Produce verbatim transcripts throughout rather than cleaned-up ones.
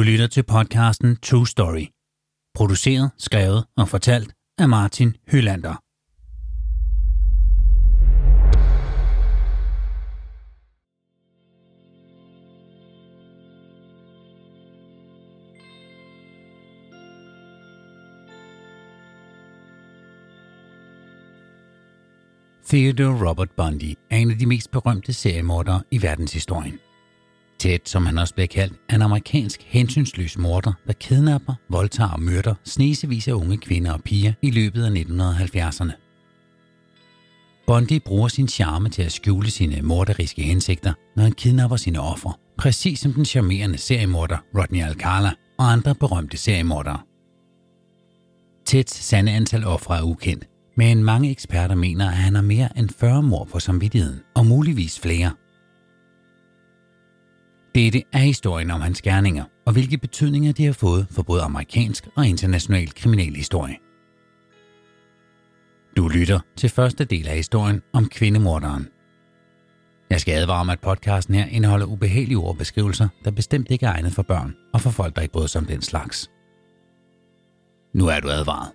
lytter til podcasten True Story. Produceret, skrevet og fortalt af Martin Hylander. Theodore Robert Bundy er en af de mest berømte seriemordere i verdenshistorien. Ted, som han også bliver kaldt, er en amerikansk hensynsløs morder, der kidnapper, voldtager og myrder snesevis af unge kvinder og piger i løbet af nitten halvfjerdserne. Bundy bruger sin charme til at skjule sine morderiske hensigter, når han kidnapper sine ofre, præcis som den charmerende seriemorder Rodney Alcala og andre berømte seriemordere. Teds sande antal ofre er ukendt, men mange eksperter mener, at han har mere end fyrre mord på samvittigheden, og muligvis flere. Dette er historien om hans gerninger, og hvilke betydninger de har fået for både amerikansk og international kriminalhistorie. Du lytter til første del af historien om kvindemorderen. Jeg skal advare om, at podcasten her indeholder ubehagelige ord og beskrivelser, der bestemt ikke er egnet for børn og for folk, der ikke bryder sig om den slags. Nu er du advaret.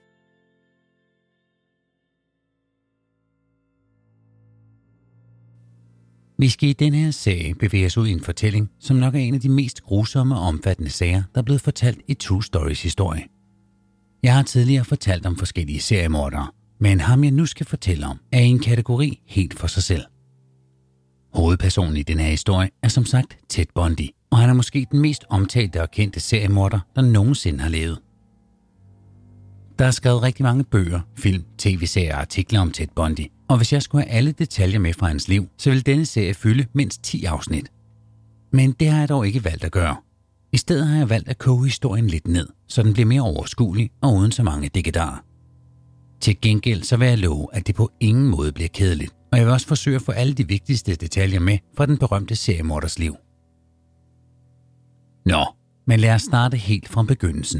Vi skal i denne her serie bevæge os ud i en fortælling, som nok er en af de mest grusomme og omfattende sager, der er blevet fortalt i True Stories historie. Jeg har tidligere fortalt om forskellige seriemordere, men ham jeg nu skal fortælle om er i en kategori helt for sig selv. Hovedpersonen i denne her historie er som sagt Ted Bundy, og han er måske den mest omtalte og kendte seriemorder, der nogensinde har levet. Der er skrevet rigtig mange bøger, film, tv-serier og artikler om Ted Bundy, og hvis jeg skulle have alle detaljer med fra hans liv, så ville denne serie fylde mindst ti afsnit. Men det har jeg dog ikke valgt at gøre. I stedet har jeg valgt at koge historien lidt ned, så den bliver mere overskuelig og uden så mange dikkedarer. Til gengæld så vil jeg love, at det på ingen måde bliver kedeligt, og jeg vil også forsøge at få alle de vigtigste detaljer med fra den berømte seriemorders liv. Nå, men lad os starte helt fra begyndelsen.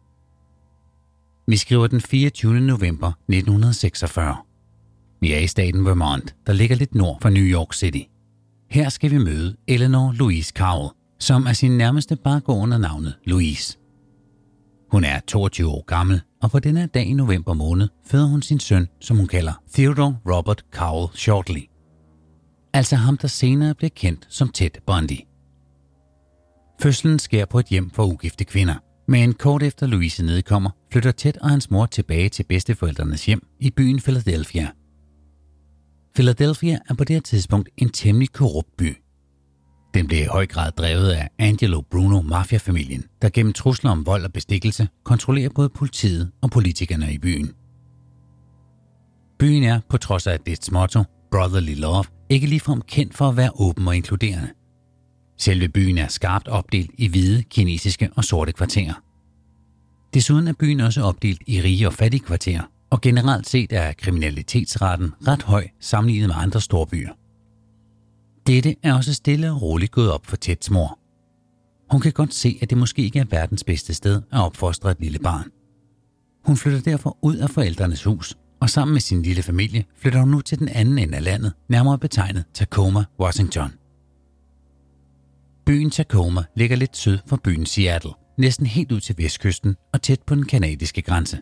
Vi skriver den fireogtyvende november nitten seksogfyrre. Vi er i staten Vermont, der ligger lidt nord for New York City. Her skal vi møde Eleanor Louise Cowell, som er sin nærmeste bare går under navnet Louise. Hun er toogtyve år gammel, og på denne dag i november måned føder hun sin søn, som hun kalder Theodore Robert Cowell Shortley. Altså ham, der senere blev kendt som Ted Bundy. Fødslen sker på et hjem for ugifte kvinder, men kort efter Louise nedkommer, flytter Ted og hans mor tilbage til bedsteforældrenes hjem i byen Philadelphia. Philadelphia er på det her tidspunkt en temmelig korrupt by. Den blev i høj grad drevet af Angelo Bruno Mafia-familien, der gennem trusler om vold og bestikkelse kontrollerer både politiet og politikerne i byen. Byen er, på trods af dets motto, Brotherly Love, ikke ligefrem kendt for at være åben og inkluderende. Selve byen er skarpt opdelt i hvide, kinesiske og sorte kvarterer. Desuden er byen også opdelt i rige og fattige kvarterer, og generelt set er kriminalitetsraten ret høj sammenlignet med andre storbyer. Dette er også stille og roligt gået op for Teds mor. Hun kan godt se, at det måske ikke er verdens bedste sted at opfostre et lille barn. Hun flytter derfor ud af forældrenes hus, og sammen med sin lille familie flytter hun nu til den anden ende af landet, nærmere betegnet Tacoma, Washington. Byen Tacoma ligger lidt syd for byen Seattle, næsten helt ud til vestkysten og tæt på den kanadiske grænse.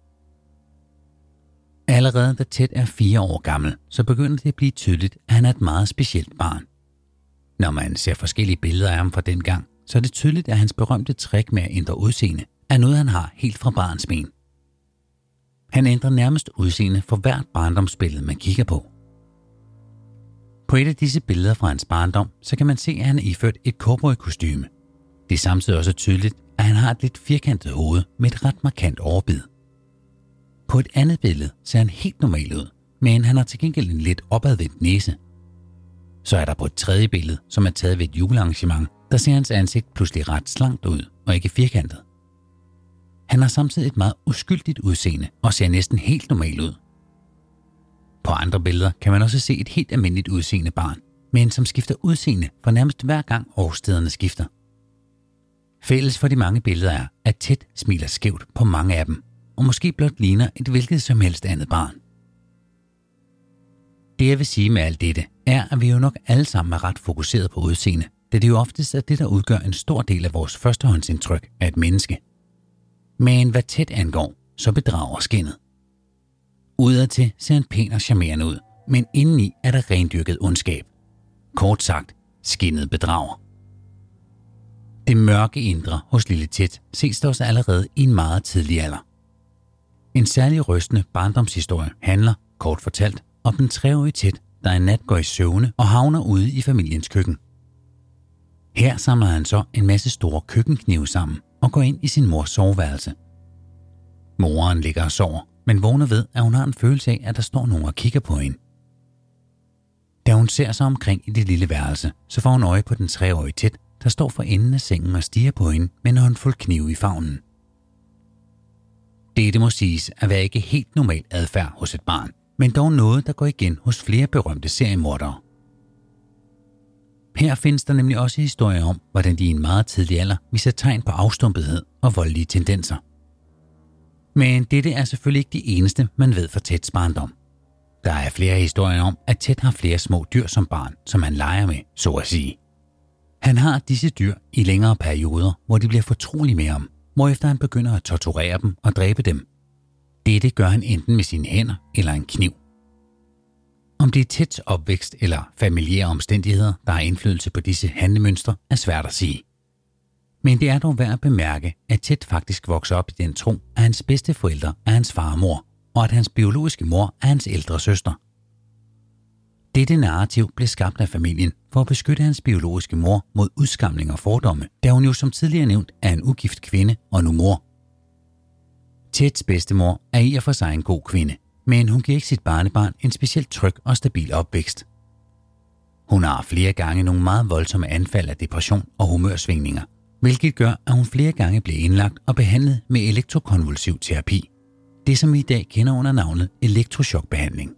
Allerede da Ted er fire år gammel, så begynder det at blive tydeligt, at han er et meget specielt barn. Når man ser forskellige billeder af ham fra dengang, så er det tydeligt, at hans berømte trick med at ændre udseende er noget, han har helt fra barnsben. Han ændrer nærmest udseende for hvert barndomsbillede, man kigger på. På et af disse billeder fra hans barndom, så kan man se, at han er iført et cowboykostyme. Det er samtidig også tydeligt, at han har et lidt firkantet hoved med et ret markant overbid. På et andet billede ser han helt normal ud, men han har til gengæld en lidt opadvendt næse. Så er der på et tredje billede, som er taget ved et julearrangement, der ser hans ansigt pludselig ret slankt ud og ikke firkantet. Han har samtidig et meget uskyldigt udseende og ser næsten helt normal ud. På andre billeder kan man også se et helt almindeligt udseende barn, men som skifter udseende for nærmest hver gang årstiderne skifter. Fælles for de mange billeder er, at Ted smiler skævt på mange af dem, og måske blot ligner et hvilket som helst andet barn. Det jeg vil sige med alt dette, er, at vi jo nok alle sammen er ret fokuseret på udseende, da det jo oftest er det, der udgør en stor del af vores førstehåndsindtryk af et menneske. Men hvad Ted angår, så bedrager skinnet. Udadtil ser han pæn og charmerende ud, men indeni er der rendyrket ondskab. Kort sagt, skinnet bedrager. Det mørke indre hos lille Ted ses der også allerede i en meget tidlig alder. En særlig rystende barndomshistorie handler, kort fortalt, om den treårige Ted, der en nat går i søvne og havner ude i familiens køkken. Her samler han så en masse store køkkenknive sammen og går ind i sin mors soveværelse. Moren ligger og sover, men vågner ved, at hun har en følelse af, at der står nogen og kigger på hende. Da hun ser sig omkring i det lille værelse, så får hun øje på den treårige Ted, der står for enden af sengen og stiger på hende med en håndfuld kniv i favnen. Dette må siges at være ikke helt normal adfærd hos et barn, men dog noget, der går igen hos flere berømte seriemordere. Her findes der nemlig også historier om, hvordan de i en meget tidlig alder viser tegn på afstumpethed og voldelige tendenser. Men dette er selvfølgelig ikke de eneste, man ved fra Teds barndom. Der er flere historier om, at Ted har flere små dyr som barn, som han leger med, så at sige. Han har disse dyr i længere perioder, hvor de bliver fortrolige med ham, hvorefter han begynder at torturere dem og dræbe dem. Dette gør han enten med sine hænder eller en kniv. Om det er Teds opvækst eller familiære omstændigheder, der har indflydelse på disse handlemønstre, er svært at sige. Men det er dog værd at bemærke, at Ted faktisk vokser op i den tro, at hans bedste forældre er hans far og mor, og at hans biologiske mor er hans ældre søster. Dette narrativ blev skabt af familien for at beskytte hans biologiske mor mod udskamning og fordomme, da hun jo som tidligere nævnt er en ugift kvinde og nu mor. Teds bedstemor er i og for sig en god kvinde, men hun giver ikke sit barnebarn en specielt tryg og stabil opvækst. Hun har flere gange nogle meget voldsomme anfald af depression og humørsvingninger, hvilket gør, at hun flere gange bliver indlagt og behandlet med elektrokonvulsiv terapi. Det som vi i dag kender under navnet elektrochokbehandling.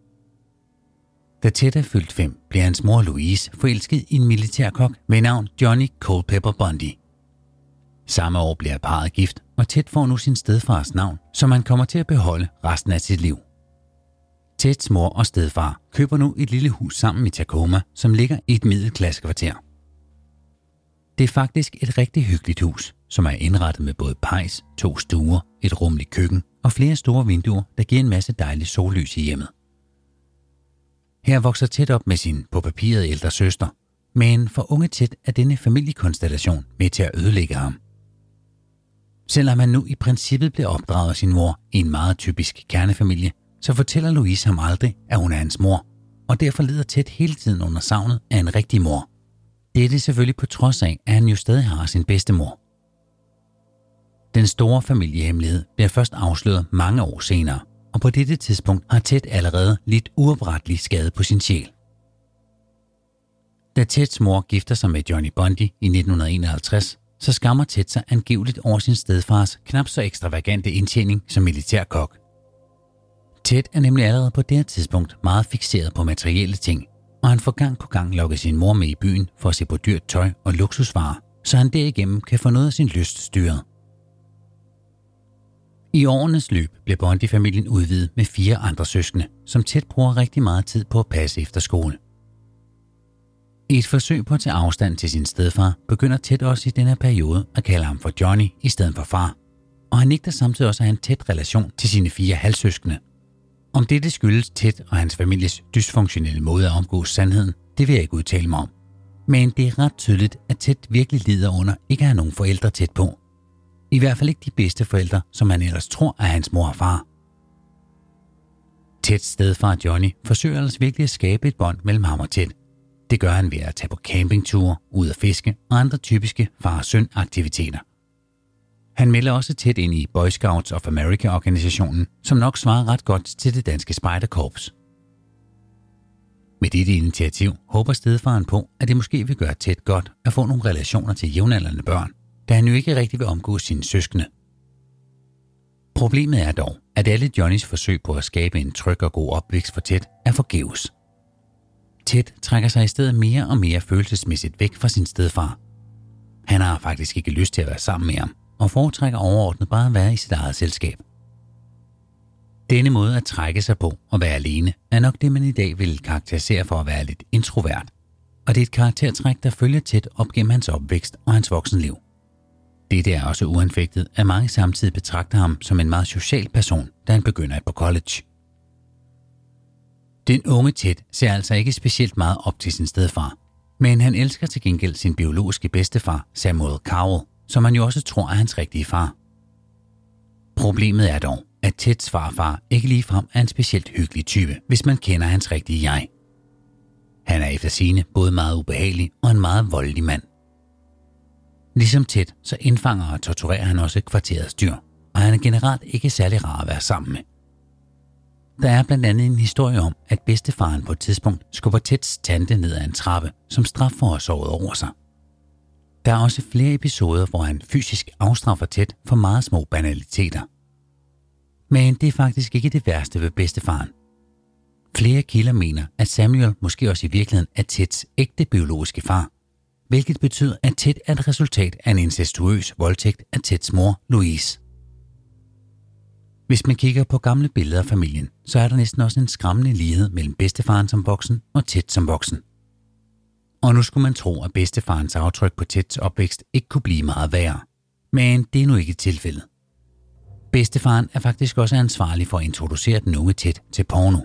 Da Ted er fyldt fem, bliver hans mor Louise forelsket i en militærkok ved navn Johnny Culpeper Bundy. Samme år bliver parret gift, og Ted får nu sin stedfars navn, som han kommer til at beholde resten af sit liv. Teds mor og stedfar køber nu et lille hus sammen i Tacoma, som ligger i et middelklassekvarter. Det er faktisk et rigtig hyggeligt hus, som er indrettet med både pejs, to stuer, et rummeligt køkken og flere store vinduer, der giver en masse dejlig sollys i hjemmet. Her vokser Ted op med sin på papiret ældre søster, men for unge Ted er denne familiekonstellation med til at ødelægge ham. Selvom han nu i princippet blev opdraget af sin mor i en meget typisk kernefamilie, så fortæller Louise ham aldrig, at hun er hans mor, og derfor lider Ted hele tiden under savnet af en rigtig mor. Det er det selvfølgelig på trods af, at han jo stadig har sin bedstemor. Den store familiehemmelighed bliver først afsløret mange år senere, og på dette tidspunkt har Ted allerede lidt uoprettelig skade på sin sjæl. Da Teds mor gifter sig med Johnny Bundy i nitten enoghalvtreds, så skammer Ted sig angiveligt over sin stedfars knap så ekstravagante indtjening som militærkok. Ted er nemlig allerede på det her tidspunkt meget fikseret på materielle ting, og han får gang på gang lokket sin mor med i byen for at se på dyrt tøj og luksusvarer, så han derigennem kan få noget af sin lyst styret. I årenes løb bliver Bundy-familien udvidet med fire andre søskende, som Ted bruger rigtig meget tid på at passe efter skole. I et forsøg på at tage afstand til sin stedfar, begynder Ted også i denne periode at kalde ham for Johnny i stedet for far, og han nægter samtidig også at have en tæt relation til sine fire halvsøskende. Om dette skyldes Ted og hans families dysfunktionelle måde at omgås sandheden, det vil jeg ikke udtale mig om. Men det er ret tydeligt, at Ted virkelig lider under ikke at have nogen forældre tæt på. I hvert fald ikke de bedste forældre, som han ellers tror er hans mor og far. Teds stedfar Johnny forsøger ellers virkelig at skabe et bånd mellem ham og Ted. Det gør han ved at tage på campingture, ud at fiske og andre typiske far-søn-aktiviteter. Han melder også Ted ind i Boy Scouts of America-organisationen, som nok svarer ret godt til det danske spejderkorps. Med dette initiativ håber stedfaren på, at det måske vil gøre Ted godt at få nogle relationer til jævnaldrende børn, da han jo ikke rigtig vil omgås sine søskende. Problemet er dog, at alle Johnnys forsøg på at skabe en tryg og god opvækst for Ted er forgæves. Ted trækker sig i stedet mere og mere følelsesmæssigt væk fra sin stedfar. Han har faktisk ikke lyst til at være sammen med ham, og foretrækker overordnet bare at være i sit eget selskab. Denne måde at trække sig på og være alene er nok det, man i dag vil karakterisere for at være lidt introvert. og det er et karaktertræk, der følger Ted op gennem hans opvækst og hans voksenliv. Dette er også uanfægtet, at mange samtidig betragter ham som en meget social person, da han begynder på college. Den unge Ted ser altså ikke specielt meget op til sin stedfar, men han elsker til gengæld sin biologiske bedstefar, Samuel Cowell, som han jo også tror er hans rigtige far. Problemet er dog, at Teds farfar ikke ligefrem er en specielt hyggelig type, hvis man kender hans rigtige jeg. Han er efter sigende både meget ubehagelig og en meget voldelig mand. Ligesom Ted, så indfanger og torturerer han også kvarterets dyr, og han er generelt ikke særlig rar at være sammen med. Der er blandt andet en historie om, at bedstefaren på et tidspunkt skubber Teds tante ned ad en trappe, som straf for at have sovet over sig. Der er også flere episoder, hvor han fysisk afstraffer Ted for meget små banaliteter. Men det er faktisk ikke det værste ved bedstefaren. Flere kilder mener, at Samuel måske også i virkeligheden er Teds ægte biologiske far, hvilket betyder, at Ted er et resultat af en incestuøs voldtægt af Teds mor, Louise. Hvis man kigger på gamle billeder af familien, så er der næsten også en skræmmende lighed mellem bedstefaren som voksen og Ted som voksen. Og nu skulle man tro, at bedstefarens aftryk på Teds opvækst ikke kunne blive meget værre. Men det er nu ikke tilfældet. Bedstefaren er faktisk også ansvarlig for at introducere den unge Ted til porno.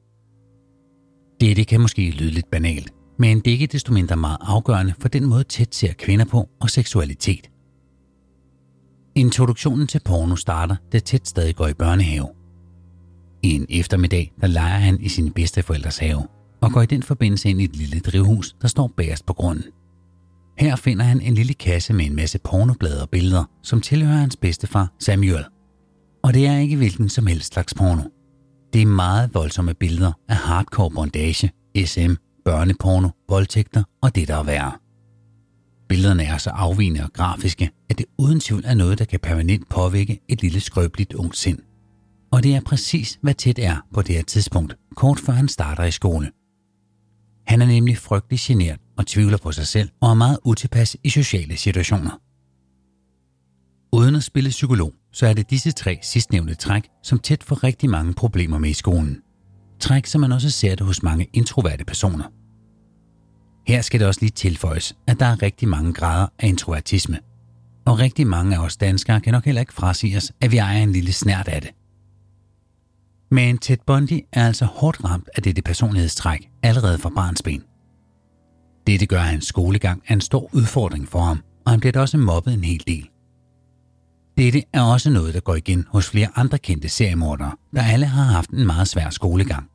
Dette kan måske lyde lidt banalt, men det er ikke desto mindre meget afgørende for den måde Ted ser kvinder på og seksualitet. Introduktionen til porno starter, da Ted stadig går i børnehave. En eftermiddag, der leger han i sine bedsteforældres have, og går i den forbindelse ind i et lille drivhus, der står bagerst på grunden. Her finder han en lille kasse med en masse pornoblade og billeder, som tilhører hans bedstefar Samuel. Og det er ikke hvilken som helst slags porno. Det er meget voldsomme billeder af hardcore bondage, S M, børneporno, voldtægter og det der er værre. Billederne er så afvigende og grafiske, at det uden tvivl er noget, der kan permanent påvirke et lille skrøbeligt ungt sind. Og det er præcis, hvad Ted er på det her tidspunkt, kort før han starter i skole. Han er nemlig frygtelig genert og tvivler på sig selv og er meget utilpas i sociale situationer. Uden at spille psykolog, så er det disse tre sidstnævnte træk, som Ted får rigtig mange problemer med i skolen. Træk, som man også ser det hos mange introverte personer. Her skal det også lige tilføjes, at der er rigtig mange grader af introvertisme. Og rigtig mange af os danskere kan nok heller ikke frasige os, at vi ejer en lille snert af det. Men Ted Bundy er altså hårdt ramt af dette personlighedstræk allerede fra barnsben. Dette gør hans skolegang er en stor udfordring for ham, og han bliver da også mobbet en hel del. Dette er også noget, der går igen hos flere andre kendte seriemordere, der alle har haft en meget svær skolegang.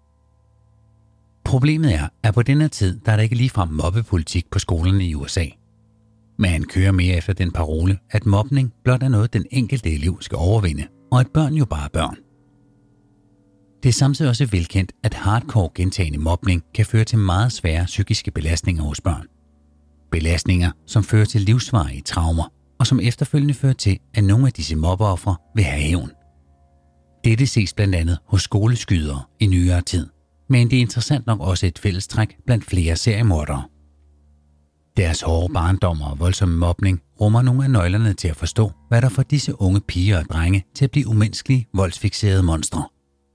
Problemet er, at på denne tid, der er der ikke ligefrem mobbepolitik på skolerne i U S A. Men han kører mere efter den parole, at mobning blot er noget, den enkelte elev skal overvinde, og at børn jo bare er børn. Det er samtidig også velkendt, at hardcore gentagende mobning kan føre til meget svære psykiske belastninger hos børn. Belastninger, som fører til livsvarige traumer, og som efterfølgende fører til, at nogle af disse mobbeofre vil have hævn. Dette ses blandt andet hos skoleskydere i nyere tid, men det er interessant nok også et fællestræk blandt flere seriemordere. Deres hårde barndommer og voldsomme mobning rummer nogle af nøglerne til at forstå, hvad der får disse unge piger og drenge til at blive umenneskelige, voldsfikserede monstre.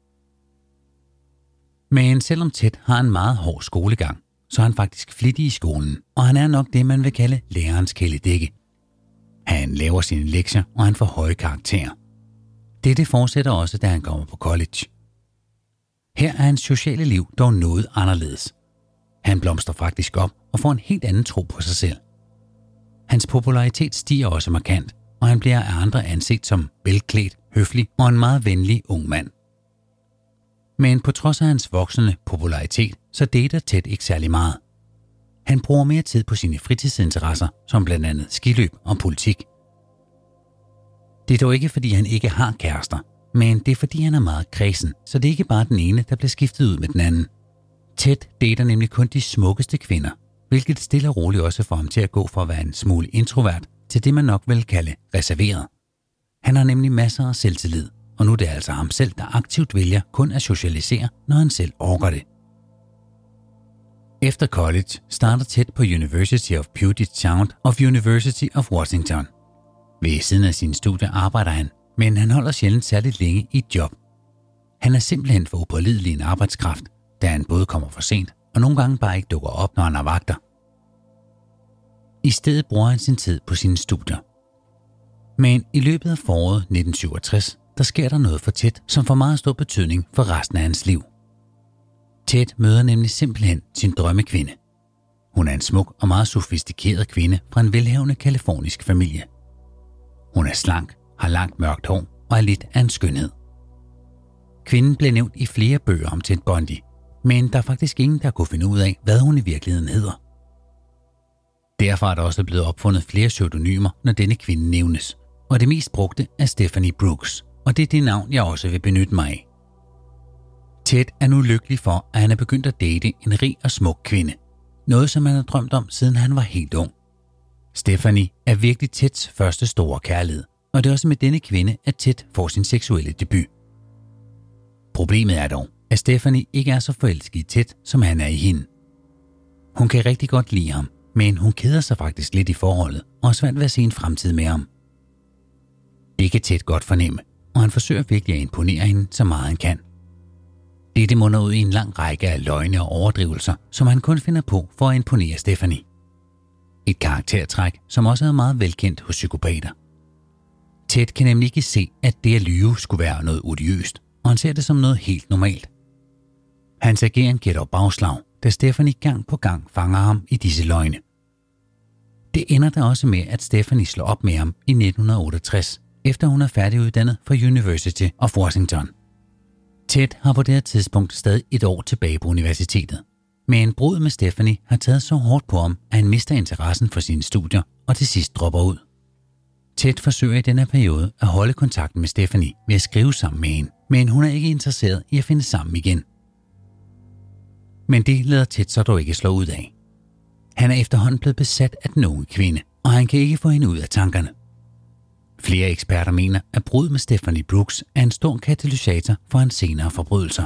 Men selvom Ted har en meget hård skolegang, så er han faktisk flittig i skolen, og han er nok det, man vil kalde lærerens kæledække. Han laver sine lektier, og han får høje karakterer. Dette fortsætter også, da han kommer på college. Her er hans sociale liv dog noget anderledes. Han blomstrer faktisk op og får en helt anden tro på sig selv. Hans popularitet stiger også markant, og han bliver af andre anset som velklædt, høflig og en meget venlig ung mand. Men på trods af hans voksende popularitet, så dater Ted ikke særlig meget. Han bruger mere tid på sine fritidsinteresser, som blandt andet skiløb og politik. Det er dog ikke, fordi han ikke har kærester, men det er, fordi han er meget kredsen, så det er ikke bare den ene, der bliver skiftet ud med den anden. Ted dater nemlig kun de smukkeste kvinder, hvilket stille og roligt også får ham til at gå fra at være en smule introvert til det, man nok vil kalde reserveret. Han har nemlig masser af selvtillid, og nu er det altså ham selv, der aktivt vælger kun at socialisere, når han selv orker det. Efter college starter Ted på University of Puget Sound of University of Washington. Ved siden af sine studier arbejder han, men han holder sjældent særligt længe i et job. Han er simpelthen for upålidelig en arbejdskraft, da han både kommer for sent og nogle gange bare ikke dukker op, når han har vagter. I stedet bruger han sin tid på sine studier. Men i løbet af foråret nitten syvogtres, der sker der noget for Ted, som får meget stor betydning for resten af hans liv. Ted møder nemlig simpelthen sin drømmekvinde. Hun er en smuk og meget sofistikeret kvinde fra en velhavende kalifornisk familie. Hun er slank, har langt mørkt hår og er lidt af en skønhed. Kvinden blev nævnt i flere bøger om Ted Bundy, men der er faktisk ingen, der kunne finde ud af, hvad hun i virkeligheden hedder. Derfor er der også blevet opfundet flere pseudonymer, når denne kvinde nævnes, og det mest brugte er Stephanie Brooks, og det er det navn, jeg også vil benytte mig af. Ted er nu lykkelig for, at han er begyndt at date en rig og smuk kvinde. Noget, som han har drømt om, siden han var helt ung. Stephanie er virkelig Teds første store kærlighed, og det er også med denne kvinde, at Ted får sin seksuelle debut. Problemet er dog, at Stephanie ikke er så forelsket i Ted, som han er i hende. Hun kan rigtig godt lide ham, men hun keder sig faktisk lidt i forholdet og har svært ved at se en fremtid med ham. Det kan Ted godt fornemme, og han forsøger virkelig at imponere hende så meget han kan. Dette munder ud i en lang række af løgne og overdrivelser, som han kun finder på for at imponere Stephanie. Et karaktertræk, som også er meget velkendt hos psykopater. Ted kan nemlig ikke se, at det at lyve skulle være noget odiøst, og han ser det som noget helt normalt. Hans ageren giver dog bagslag, da Stephanie gang på gang fanger ham i disse løgne. Det ender da også med, at Stephanie slår op med ham i nitten otteogtres, efter hun er færdiguddannet fra University of Washington. Ted har på det her tidspunkt stadig et år tilbage på universitetet, men bruddet med Stephanie har taget så hårdt på ham, at han mister interessen for sine studier og til sidst dropper ud. Ted forsøger i denne periode at holde kontakten med Stephanie ved at skrive sammen med hende, men hun er ikke interesseret i at finde sammen igen. Men det lader Ted så dog ikke slå ud af. Han er efterhånden blevet besat af den unge kvinde, og han kan ikke få hende ud af tankerne. Flere eksperter mener, at bruddet med Stephanie Brooks er en stor katalysator for hans senere forbrydelser.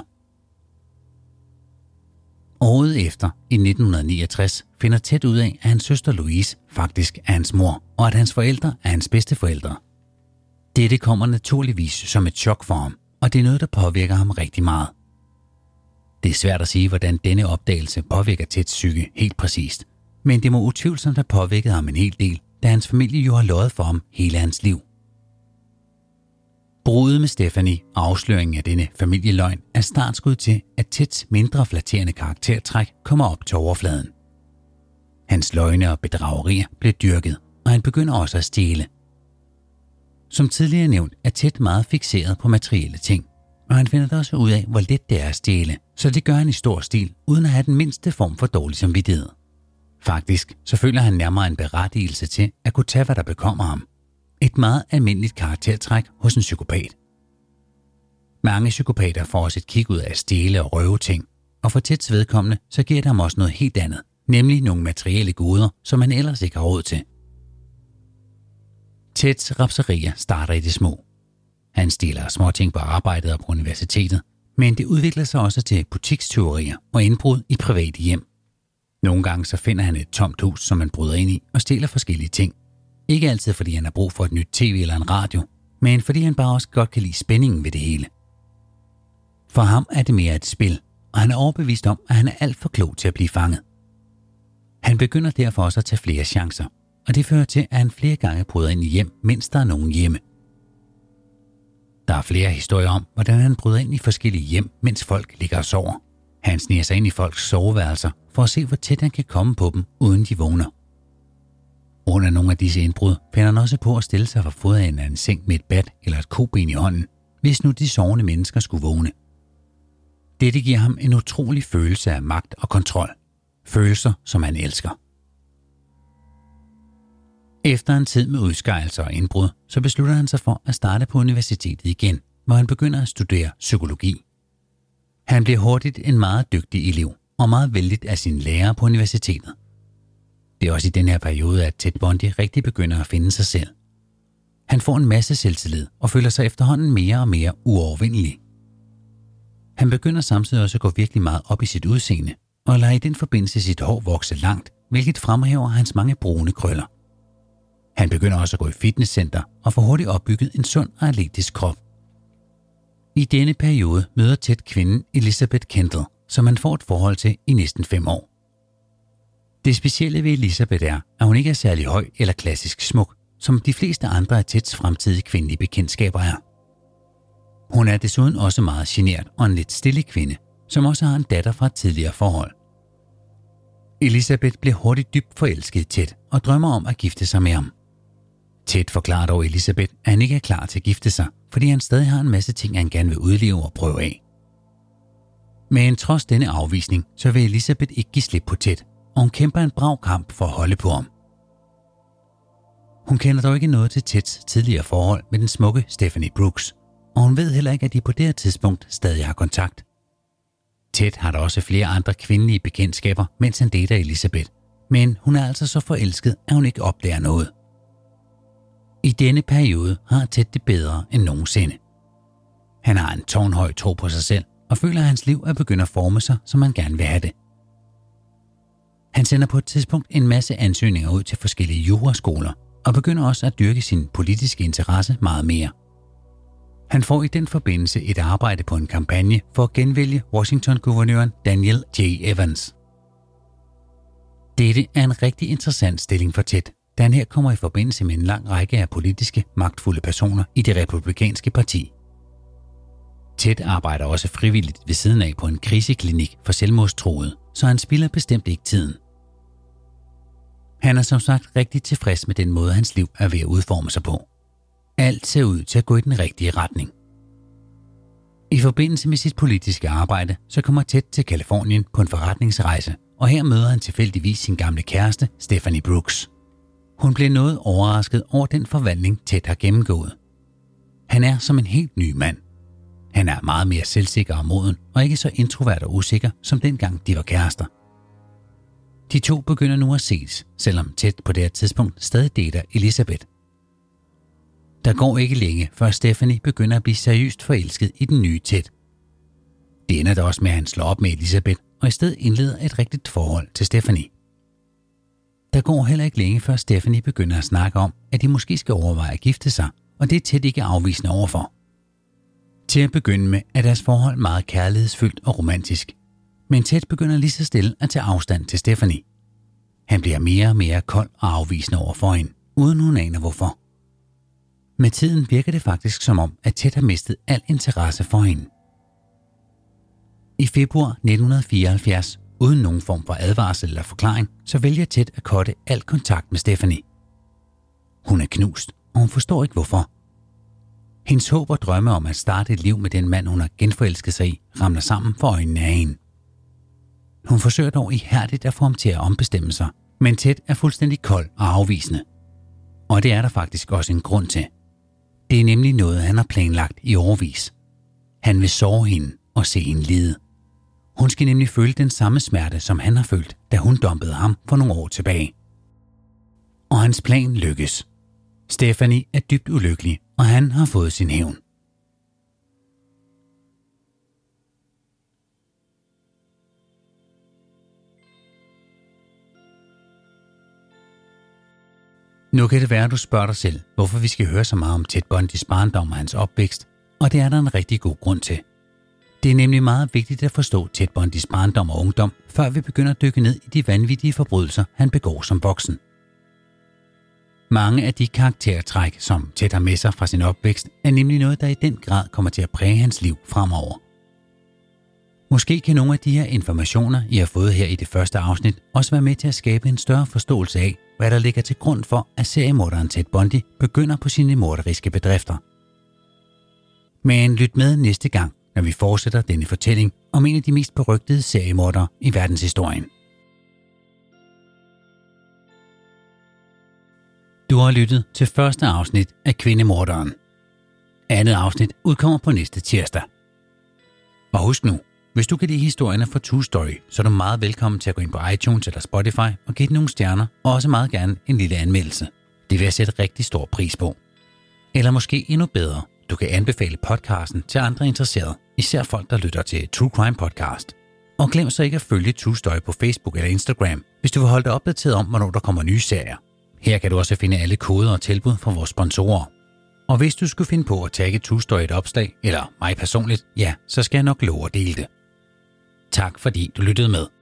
Året efter, i nitten niogtres, finder Ted ud af, at hans søster Louise faktisk er hans mor, og at hans forældre er hans bedsteforældre. Dette kommer naturligvis som et chok for ham, og det er noget, der påvirker ham rigtig meget. Det er svært at sige, hvordan denne opdagelse påvirker Teds psyke helt præcist, men det må utvivlsomt have påvirket ham en hel del, da hans familie jo har løjet for ham hele hans liv. Bruddet med Stephanie og afsløringen af denne familieløgn er startskud til, at Teds mindre flatterende karaktertræk kommer op til overfladen. Hans løgne og bedragerier bliver dyrket, og han begynder også at stjæle. Som tidligere nævnt er Ted meget fikseret på materielle ting, og han finder da også ud af, hvor let det er at stjæle, så det gør han i stor stil, uden at have den mindste form for dårlig samvittighed. Faktisk så føler han nærmere en berettigelse til at kunne tage, hvad der bekommer ham. Et meget almindeligt karaktertræk hos en psykopat. Mange psykopater får også et kig ud af at stjæle og røve ting, og for Teds vedkommende så giver det ham også noget helt andet, nemlig nogle materielle goder, som han ellers ikke har råd til. Teds rapserier starter i det små. Han stjæler småting på arbejdet og på universitetet, men det udvikler sig også til butikstyverier og indbrud i private hjem. Nogle gange så finder han et tomt hus, som han bryder ind i og stjæler forskellige ting. Ikke altid fordi han har brug for et nyt tv eller en radio, men fordi han bare også godt kan lide spændingen ved det hele. For ham er det mere et spil, og han er overbevist om, at han er alt for klog til at blive fanget. Han begynder derfor også at tage flere chancer, og det fører til, at han flere gange bryder ind i hjem, mens der er nogen hjemme. Der er flere historier om, hvordan han bryder ind i forskellige hjem, mens folk ligger og sover. Han sniger sig ind i folks soveværelser for at se, hvor tæt han kan komme på dem, uden de vågner. Under nogle af disse indbrud finder han også på at stille sig for fodenden af en seng med et bat eller et koben i hånden, hvis nu de sovende mennesker skulle vågne. Dette giver ham en utrolig følelse af magt og kontrol. Følelser, som han elsker. Efter en tid med udskejelser og indbrud, så beslutter han sig for at starte på universitetet igen, hvor han begynder at studere psykologi. Han bliver hurtigt en meget dygtig elev og meget vældigt af sine lærere på universitetet. Det er også i den her periode, at Ted Bundy rigtig begynder at finde sig selv. Han får en masse selvtillid og føler sig efterhånden mere og mere uovervindelig. Han begynder samtidig også at gå virkelig meget op i sit udseende og lader i den forbindelse sit hår vokse langt, hvilket fremhæver hans mange brune krøller. Han begynder også at gå i fitnesscenter og får hurtigt opbygget en sund og atletisk krop. I denne periode møder Ted kvinden Elizabeth Kendall, som han får et forhold til i næsten fem år. Det specielle ved Elizabeth er, at hun ikke er særlig høj eller klassisk smuk, som de fleste andre af Teds fremtidige kvindelige bekendtskaber er. Hun er desuden også meget genert og en lidt stille kvinde, som også har en datter fra et tidligere forhold. Elizabeth bliver hurtigt dybt forelsket i Ted og drømmer om at gifte sig med ham. Ted forklarer dog Elizabeth, at han ikke er klar til at gifte sig, fordi han stadig har en masse ting, han gerne vil udleve og prøve af. Men trods denne afvisning, så vil Elizabeth ikke give slip på Ted, og hun kæmper en brav kamp for at holde på ham. Hun kender dog ikke noget til Teds tidligere forhold med den smukke Stephanie Brooks, og hun ved heller ikke, at de på det her tidspunkt stadig har kontakt. Ted har da også flere andre kvindelige bekendtskaber, mens han dater Elizabeth, men hun er altså så forelsket, at hun ikke opdager noget. I denne periode har Ted det bedre end nogensinde. Han har en tårnhøj tro på sig selv, og føler, at hans liv er begyndt at forme sig, som han gerne vil have det. Han sender på et tidspunkt en masse ansøgninger ud til forskellige juraskoler, og begynder også at dyrke sin politiske interesse meget mere. Han får i den forbindelse et arbejde på en kampagne for at genvælge Washington-guvernøren Daniel J. Evans. Dette er en rigtig interessant stilling for Ted, da han her kommer i forbindelse med en lang række af politiske, magtfulde personer i det republikanske parti. Ted arbejder også frivilligt ved siden af på en kriseklinik for selvmordstruede, så han spilder bestemt ikke tiden. Han er som sagt rigtig tilfreds med den måde, hans liv er ved at udforme sig på. Alt ser ud til at gå i den rigtige retning. I forbindelse med sit politiske arbejde, så kommer Ted til Californien på en forretningsrejse, og her møder han tilfældigvis sin gamle kæreste, Stephanie Brooks. Hun bliver noget overrasket over den forvandling, Ted har gennemgået. Han er som en helt ny mand. Han er meget mere selvsikker og moden, og ikke så introvert og usikker, som dengang de var kærester. De to begynder nu at ses, selvom Ted på det her tidspunkt stadig dater Elizabeth. Der går ikke længe, før Stephanie begynder at blive seriøst forelsket i den nye Ted. Det ender da også med, at han slår op med Elizabeth, og i stedet indleder et rigtigt forhold til Stephanie. Der går heller ikke længe, før Stephanie begynder at snakke om, at de måske skal overveje at gifte sig, og det er Ted ikke afvisende overfor. Til at begynde med er deres forhold meget kærlighedsfyldt og romantisk, men Ted begynder lige så stille at tage afstand til Stephanie. Han bliver mere og mere kold og afvisende overfor hende, uden hun aner hvorfor. Med tiden virker det faktisk som om, at Ted har mistet al interesse for hende. I februar nitten fireoghalvfjerds, uden nogen form for advarsel eller forklaring, så vælger Ted at cutte al kontakt med Stephanie. Hun er knust, og hun forstår ikke hvorfor. Hendes håb og drømme om at starte et liv med den mand, hun har genforelsket sig i, ramler sammen for øjnene af hende. Hun forsøger dog ihærdigt at få ham til at ombestemme sig, men Ted er fuldstændig kold og afvisende. Og det er der faktisk også en grund til. Det er nemlig noget, han har planlagt i årevis. Han vil såre hende og se hende lide. Hun skal nemlig føle den samme smerte, som han har følt, da hun dumpede ham for nogle år tilbage. Og hans plan lykkes. Stephanie er dybt ulykkelig, og han har fået sin hævn. Nu kan det være, at du spørger dig selv, hvorfor vi skal høre så meget om Ted Bundys barndom og hans opvækst, og det er der en rigtig god grund til. Det er nemlig meget vigtigt at forstå Ted Bundys barndom og ungdom, før vi begynder at dykke ned i de vanvittige forbrydelser, han begår som voksen. Mange af de karaktertræk, som Ted har med sig fra sin opvækst, er nemlig noget, der i den grad kommer til at præge hans liv fremover. Måske kan nogle af de her informationer, I har fået her i det første afsnit, også være med til at skabe en større forståelse af, hvad der ligger til grund for, at seriemorderen Ted Bundy begynder på sine morderiske bedrifter. Men lyt med næste gang, når vi fortsætter denne fortælling om en af de mest berygtede seriemordere i verdenshistorien. Du har lyttet til første afsnit af Kvindemorderen. Andet afsnit udkommer på næste tirsdag. Og husk nu, hvis du kan lide historierne fra True Story, så er du meget velkommen til at gå ind på iTunes eller Spotify og give den nogle stjerner, og også meget gerne en lille anmeldelse. Det vil jeg sætte rigtig stor pris på. Eller måske endnu bedre, du kan anbefale podcasten til andre interesserede, især folk, der lytter til True Crime Podcast. Og glem så ikke at følge True Story på Facebook eller Instagram, hvis du vil holde dig opdateret om, hvornår der kommer nye serier. Her kan du også finde alle koder og tilbud fra vores sponsorer. Og hvis du skulle finde på at tagge True Story et opslag, eller mig personligt, ja, så skal jeg nok love at dele det. Tak fordi du lyttede med.